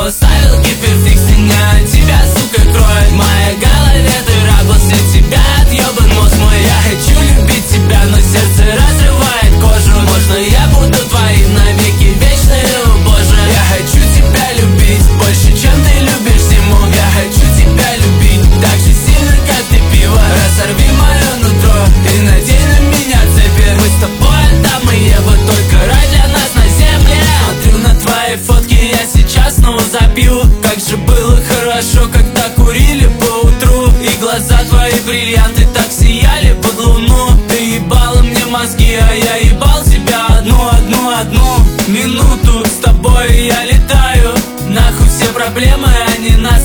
оставил гиперфиксинг, а тебя, сука, кроет. В моей голове дыра после тебя, отъебан мозг мой. Я хочу любить тебя, но сердце разрывает кожу. Можно я буду твоим навеки вечный, о боже. Я хочу тебя любить больше, чем ты любишь зиму. Я хочу тебя любить так же сильно, как ты пиво. Разорви мое нутро и надень на меня цепи. Мы с тобой там и небо, только рай для нас на земле. Смотрю на твои фотки, я сейчас снова забью. Как же было хорошо, когда курили по утру, и глаза твои бриллианты так сияли под луну. Ты ебала мне мозги, а я ебал тебя одну минуту. С тобой я летаю, нахуй все проблемы, они нас